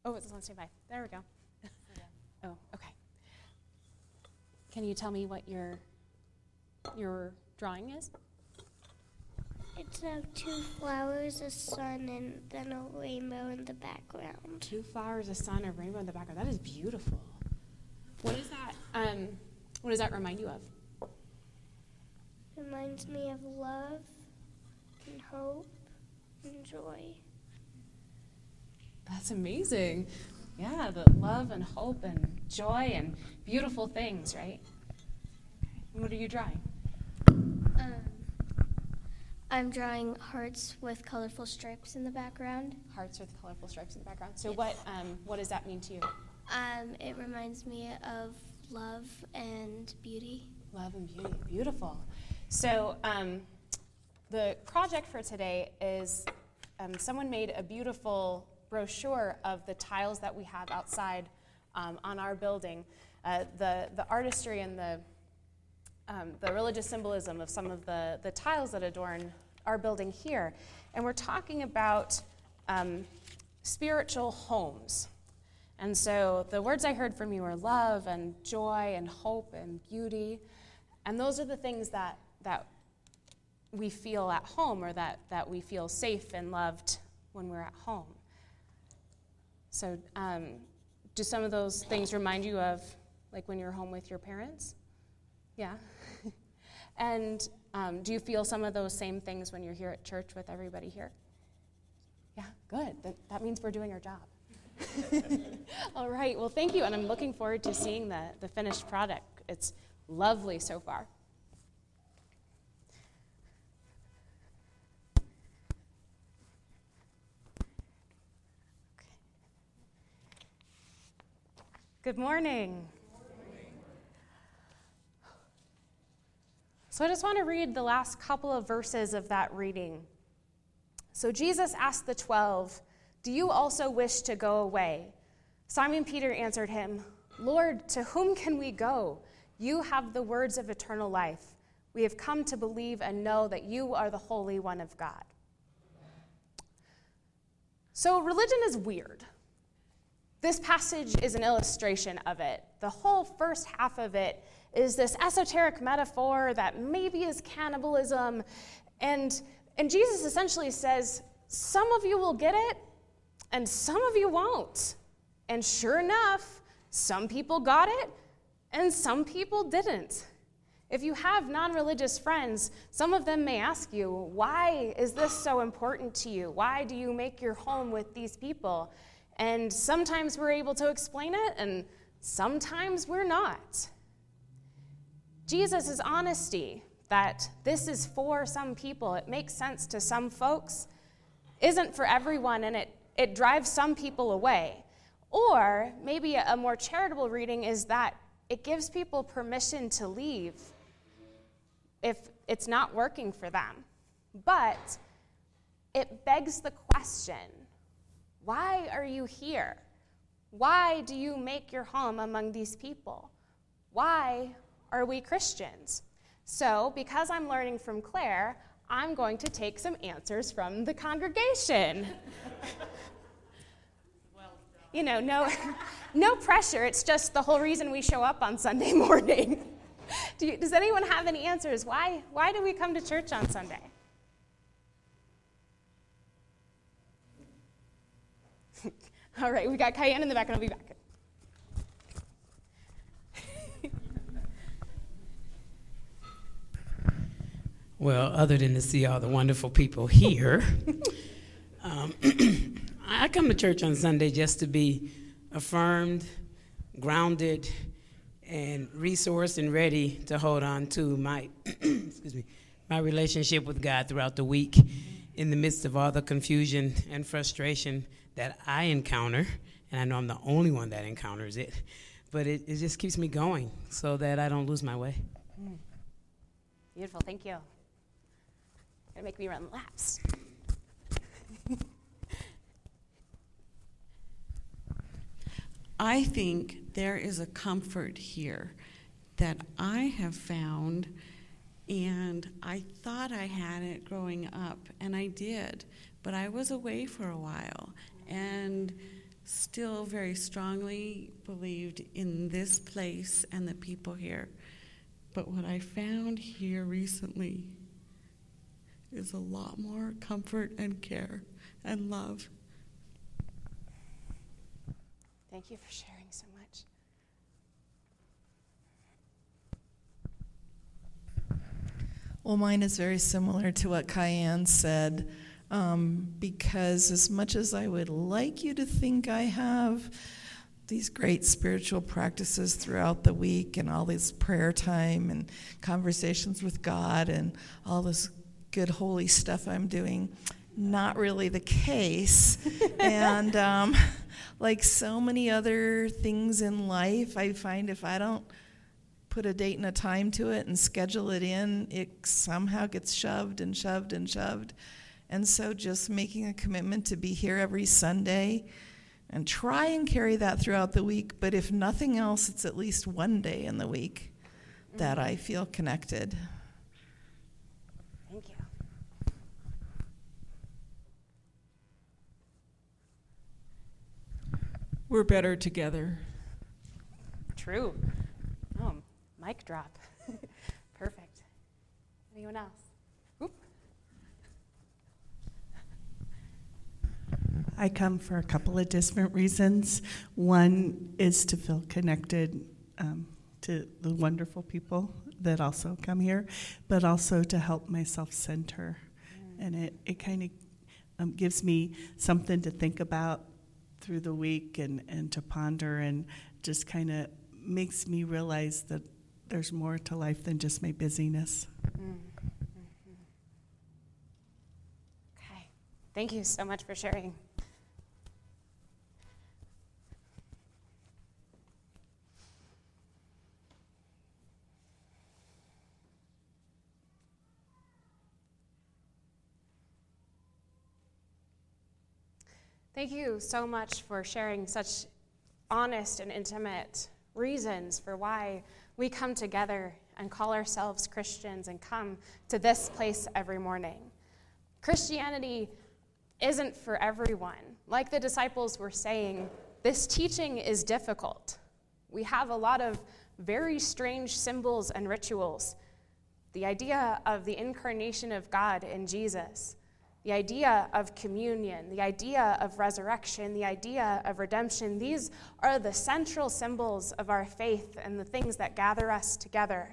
Oh, it's on standby. There we go. Oh, okay. Can you tell me what your drawing is? It's two flowers, a sun, and then a rainbow in the background. 2 flowers, a sun, a rainbow in the background. That is beautiful. What is that? What does that remind you of? Reminds me of love and hope and joy. That's amazing. Yeah, the love and hope and joy and beautiful things, right? And what are you drawing? I'm drawing hearts with colorful stripes in the background. Hearts with colorful stripes in the background. So yes. What does that mean to you? It reminds me of love and beauty. Love and beauty. Beautiful. So the project for today is someone made a beautiful brochure of the tiles that we have outside on our building. The artistry and the religious symbolism of some of the tiles that adorn our building here. And we're talking about spiritual homes. And so the words I heard from you are love and joy and hope and beauty. And those are the things that we feel at home, or that we feel safe and loved when we're at home. So do some of those things remind you of like when you're home with your parents? Yeah. And do you feel some of those same things when you're here at church with everybody here? Yeah, good. That means we're doing our job. All right, well, thank you, and I'm looking forward to seeing the finished product. It's lovely so far. Okay. Good morning. So I just want to read the last couple of verses of that reading. So Jesus asked the 12, "Do you also wish to go away?" Simon Peter answered him, "Lord, to whom can we go? You have the words of eternal life. We have come to believe and know that you are the Holy One of God." So religion is weird. This passage is an illustration of it. The whole first half of it is this esoteric metaphor that maybe is cannibalism. And Jesus essentially says, some of you will get it, and some of you won't. And sure enough, some people got it, and some people didn't. If you have non-religious friends, some of them may ask you, why is this so important to you? Why do you make your home with these people? And sometimes we're able to explain it, and sometimes we're not. Jesus' honesty that this is for some people, it makes sense to some folks, isn't for everyone, and it drives some people away. Or maybe a more charitable reading is that it gives people permission to leave if it's not working for them. But it begs the question, why are you here? Why do you make your home among these people? Why are we Christians? So, because I'm learning from Claire, I'm going to take some answers from the congregation. You know, no pressure. It's just the whole reason we show up on Sunday morning. Does anyone have any answers? Why do we come to church on Sunday? All right, we got Cayenne in the back, and I'll be back. Well, other than to see all the wonderful people here, I come to church on Sunday just to be affirmed, grounded, and resourced and ready to hold on to my my relationship with God throughout the week in the midst of all the confusion and frustration that I encounter. And I know I'm the only one that encounters it, but it just keeps me going so that I don't lose my way. Beautiful, thank you. Gonna make me run laps. I think there is a comfort here that I have found, and I thought I had it growing up, and I did, but I was away for a while. And still very strongly believed in this place and the people here. But what I found here recently is a lot more comfort and care and love. Thank you for sharing so much. Well, mine is very similar to what Kyan said, because as much as I would like you to think I have these great spiritual practices throughout the week and all this prayer time and conversations with God and all this good holy stuff I'm doing, not really the case. And like so many other things in life, I find if I don't put a date and a time to it and schedule it in, it somehow gets shoved and shoved and shoved. And so just making a commitment to be here every Sunday and try and carry that throughout the week. But if nothing else, it's at least one day in the week that I feel connected. Thank you. We're better together. True. Oh, mic drop. Perfect. Anyone else? Oop. I come for a couple of different reasons. One is to feel connected to the wonderful people that also come here, but also to help myself center. And it kind of gives me something to think about through the week and to ponder, and just kind of makes me realize that there's more to life than just my busyness. Okay. Thank you so much for sharing. Thank you so much for sharing such honest and intimate reasons for why we come together and call ourselves Christians and come to this place every morning. Christianity isn't for everyone. Like the disciples were saying, this teaching is difficult. We have a lot of very strange symbols and rituals. The idea of the incarnation of God in Jesus, the idea of communion, the idea of resurrection, the idea of redemption, these are the central symbols of our faith and the things that gather us together.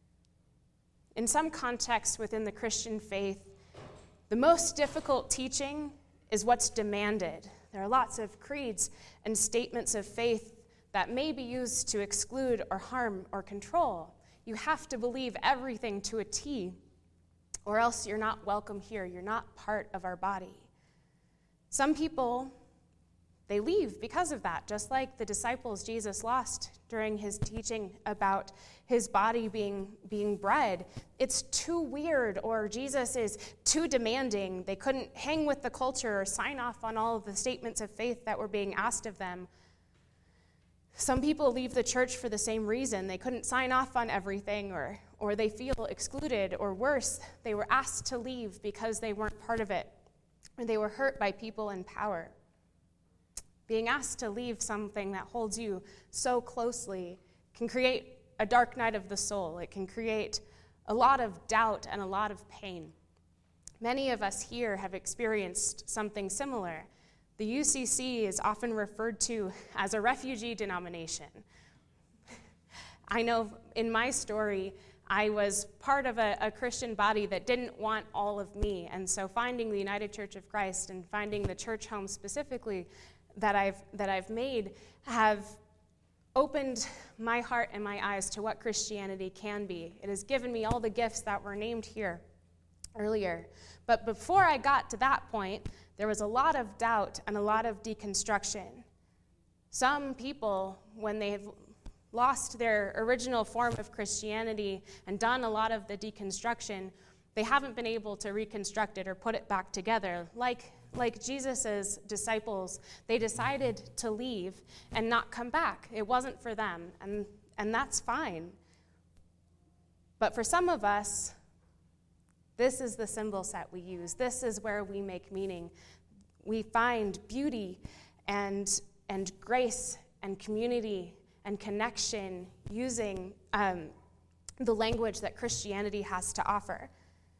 In some contexts within the Christian faith, the most difficult teaching is what's demanded. There are lots of creeds and statements of faith that may be used to exclude or harm or control. You have to believe everything to a T, or else you're not welcome here. You're not part of our body. Some people, they leave because of that, just like the disciples Jesus lost during his teaching about his body being bread. It's too weird, or Jesus is too demanding. They couldn't hang with the culture or sign off on all of the statements of faith that were being asked of them. Some people leave the church for the same reason. They couldn't sign off on everything, or they feel excluded, or worse, they were asked to leave because they weren't part of it, or they were hurt by people in power. Being asked to leave something that holds you so closely can create a dark night of the soul. It can create a lot of doubt and a lot of pain. Many of us here have experienced something similar. The UCC is often referred to as a refugee denomination. I know in my story, I was part of a Christian body that didn't want all of me, and so finding the United Church of Christ and finding the church home specifically that I've made have opened my heart and my eyes to what Christianity can be. It has given me all the gifts that were named here earlier. But before I got to that point, there was a lot of doubt and a lot of deconstruction. Some people, when they've lost their original form of Christianity and done a lot of the deconstruction, they haven't been able to reconstruct it or put it back together. Like Jesus' disciples, they decided to leave and not come back. It wasn't for them, and that's fine. But for some of us, this is the symbol set we use. This is where we make meaning. We find beauty and and grace and community and connection using the language that Christianity has to offer.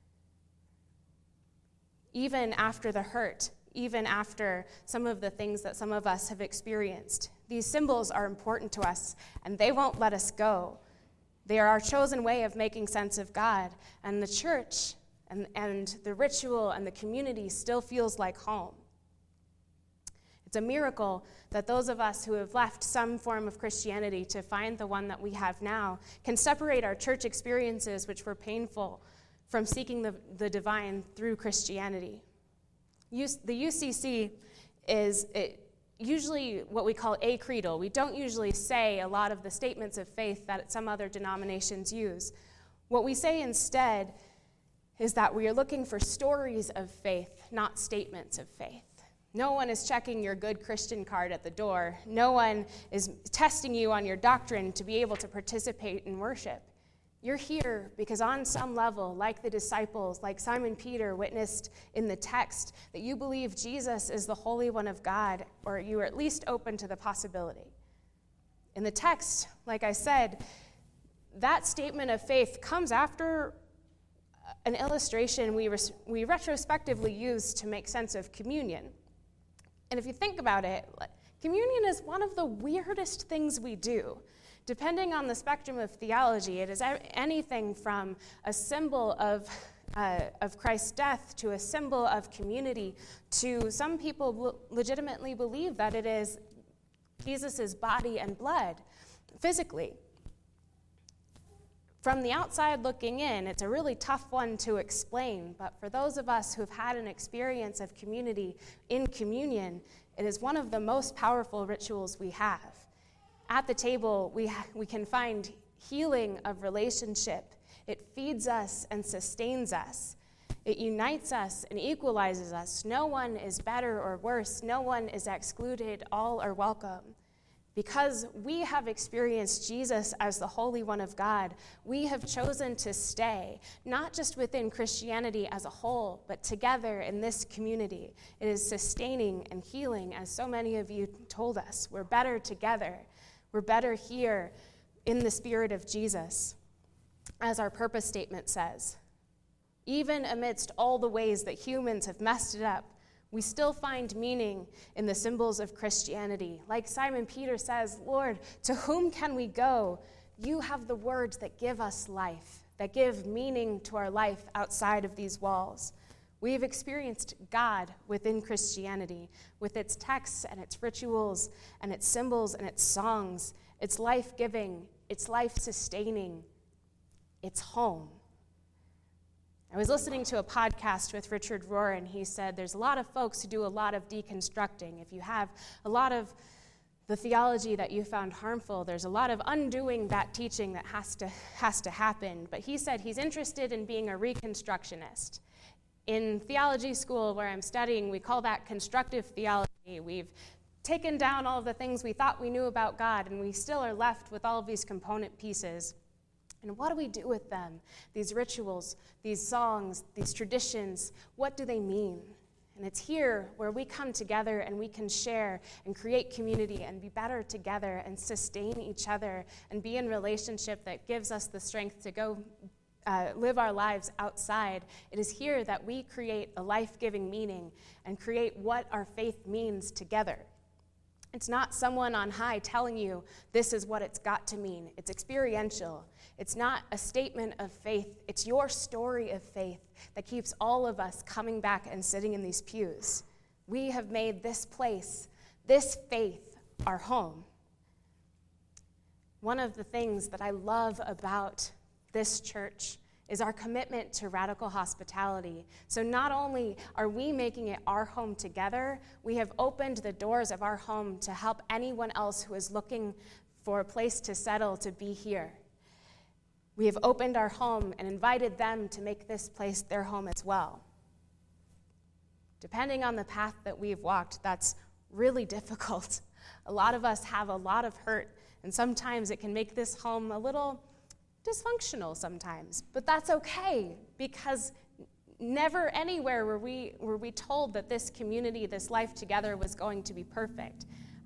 Even after the hurt, even after some of the things that some of us have experienced, these symbols are important to us, and they won't let us go. They are our chosen way of making sense of God, and the church and the ritual and the community still feels like home. It's a miracle that those of us who have left some form of Christianity to find the one that we have now can separate our church experiences, which were painful, from seeking the divine through Christianity. The UCC is usually what we call acreedal. We don't usually say a lot of the statements of faith that some other denominations use. What we say instead is that we are looking for stories of faith, not statements of faith. No one is checking your good Christian card at the door. No one is testing you on your doctrine to be able to participate in worship. You're here because on some level, like the disciples, like Simon Peter witnessed in the text, that you believe Jesus is the Holy One of God, or you are at least open to the possibility. In the text, like I said, that statement of faith comes after an illustration we retrospectively use to make sense of communion. And if you think about it, communion is one of the weirdest things we do. Depending on the spectrum of theology, it is anything from a symbol of Christ's death to a symbol of community to some people legitimately believe that it is Jesus' body and blood physically. From the outside looking in, it's a really tough one to explain, but for those of us who've had an experience of community in communion, it is one of the most powerful rituals we have. At the table, we can find healing of relationship. It feeds us and sustains us. It unites us and equalizes us. No one is better or worse. No one is excluded. All are welcome. Because we have experienced Jesus as the Holy One of God, we have chosen to stay, not just within Christianity as a whole, but together in this community. It is sustaining and healing, as so many of you told us. We're better together. We're better here in the spirit of Jesus, as our purpose statement says. Even amidst all the ways that humans have messed it up, we still find meaning in the symbols of Christianity. Like Simon Peter says, Lord, to whom can we go? You have the words that give us life, that give meaning to our life outside of these walls. We have experienced God within Christianity, with its texts and its rituals and its symbols and its songs. It's life-giving, it's life-sustaining, it's home. I was listening to a podcast with Richard Rohr, and he said there's a lot of folks who do a lot of deconstructing. If you have a lot of the theology that you found harmful, there's a lot of undoing that teaching that has to happen. But he said he's interested in being a reconstructionist. In theology school where I'm studying, we call that constructive theology. We've taken down all of the things we thought we knew about God, and we still are left with all of these component pieces. And what do we do with them? These rituals, these songs, these traditions, what do they mean? And it's here where we come together and we can share and create community and be better together and sustain each other and be in relationship that gives us the strength to go live our lives outside. It is here that we create a life-giving meaning and create what our faith means together. It's not someone on high telling you this is what it's got to mean. It's experiential. It's not a statement of faith. It's your story of faith that keeps all of us coming back and sitting in these pews. We have made this place, this faith, our home. One of the things that I love about this church is our commitment to radical hospitality. So not only are we making it our home together, we have opened the doors of our home to help anyone else who is looking for a place to settle to be here. We have opened our home and invited them to make this place their home as well. Depending on the path that we've walked, that's really difficult. A lot of us have a lot of hurt, and sometimes it can make this home a little dysfunctional sometimes, but that's okay, because never anywhere were we told that this community, this life together was going to be perfect.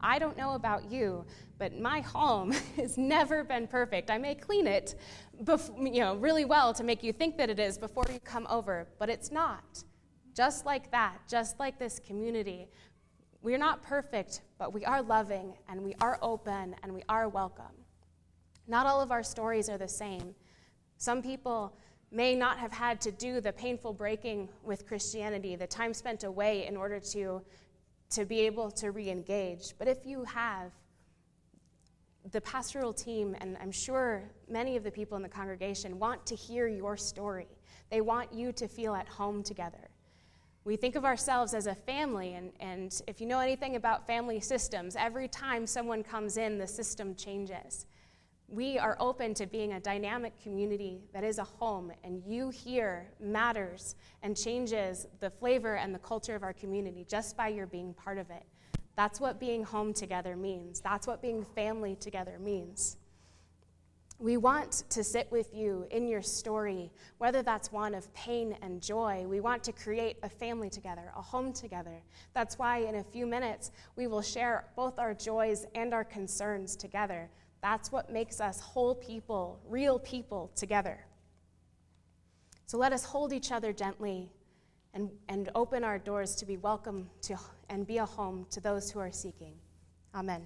I don't know about you, but my home has never been perfect. I may clean it really well to make you think that it is before you come over, but it's not. Just like that, just like this community, we're not perfect, but we are loving, and we are open, and we are welcome. Not all of our stories are the same. Some people may not have had to do the painful breaking with Christianity, the time spent away in order to be able to re-engage. But if you have, the pastoral team, and I'm sure many of the people in the congregation, want to hear your story. They want you to feel at home together. We think of ourselves as a family, and if you know anything about family systems, every time someone comes in, the system changes. We are open to being a dynamic community that is a home, and you here matters and changes the flavor and the culture of our community just by your being part of it. That's what being home together means. That's what being family together means. We want to sit with you in your story, whether that's one of pain and joy. We want to create a family together, a home together. That's why in a few minutes we will share both our joys and our concerns together. That's what makes us whole people, real people together. So let us hold each other gently and open our doors to be welcome to and be a home to those who are seeking. Amen.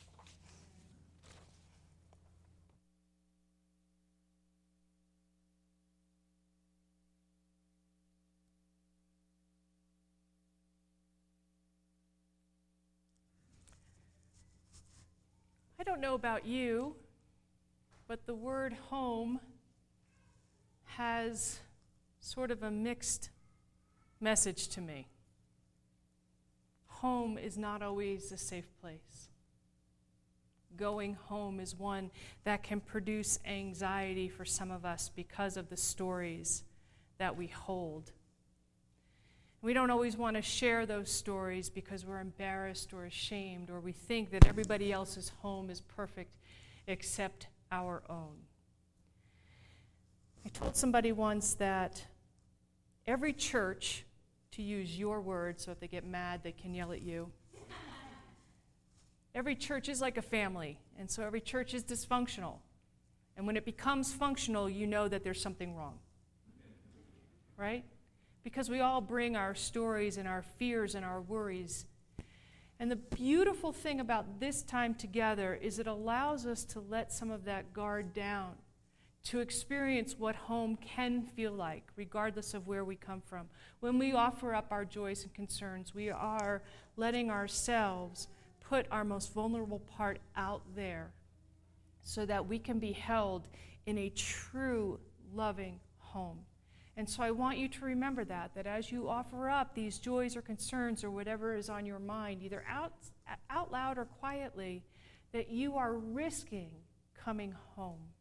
I don't know about you, but the word home has sort of a mixed message to me. Home is not always a safe place. Going home is one that can produce anxiety for some of us because of the stories that we hold. We don't always want to share those stories because we're embarrassed or ashamed, or we think that everybody else's home is perfect except our own. I told somebody once that every church, to use your word, so if they get mad, they can yell at you. Every church is like a family, and so every church is dysfunctional. And when it becomes functional, you know that there's something wrong. Right? Because we all bring our stories and our fears and our worries. And the beautiful thing about this time together is it allows us to let some of that guard down, to experience what home can feel like, regardless of where we come from. When we offer up our joys and concerns, we are letting ourselves put our most vulnerable part out there so that we can be held in a true, loving home. And so I want you to remember that as you offer up these joys or concerns or whatever is on your mind, either out loud or quietly, that you are risking coming home.